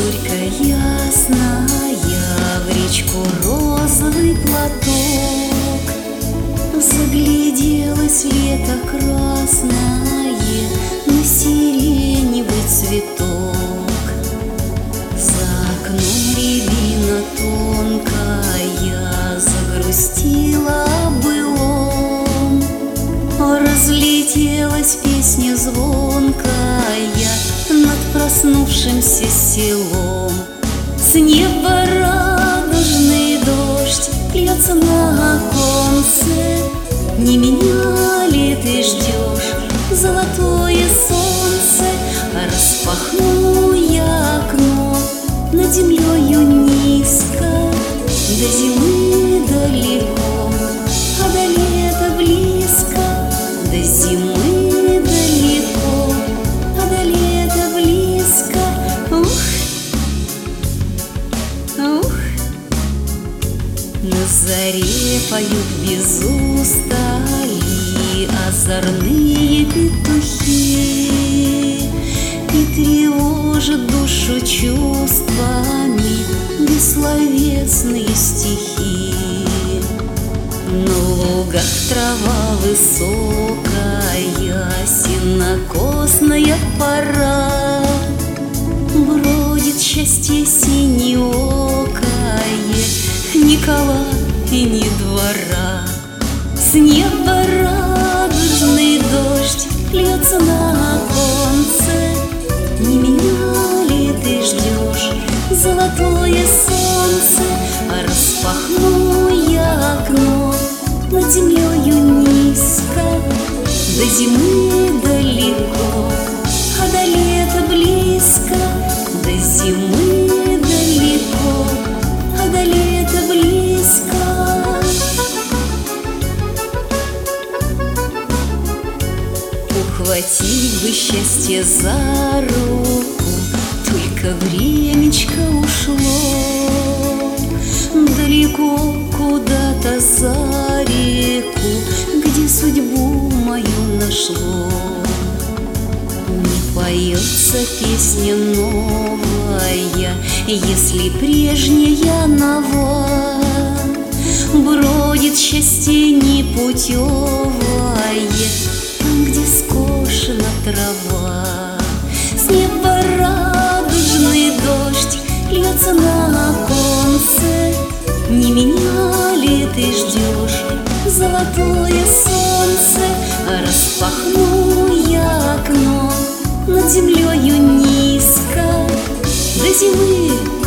зорька ясная, в речку розовый платок. Загляделось лето красное на сиреневый цветок. За окном рябина тонкая загрустила о былом. Разлетелась песня звонкая над проснувшимся селом. С неба радужный дождь льется на оконце. Не меня ли ты ждешь, золотое солнце? Распахну я окно над землею низко. До зимы далеко, а до лета близко. До зимы далеко, а до лета близко. Ух, ух. На заре поют без устали озорные петухи и тревожат душу чувствами бессловесные стихи. На лугах трава высокая, сенокосная пора. Бродит счастье синеокое, ни кола и ни двора. С неба радужный дождь льется на оконце. Не меня ли ты ждешь, золотое солнце? Распахну я окно над землею низко. До зимы далеко, а до лета близко. До зимы далеко, а до лета близко. Ухватить бы счастье за руку, только времечко ушло далеко куда-то за реку, где судьбу мою нашло. Не поется песня новая, если прежняя нова. Бродит счастье непутевое там, где скошена трава. С неба радужный дождь льется на оконце. Не меня ли ты ждешь, золотое солнце? Распахну я окно над землею низко. До зимы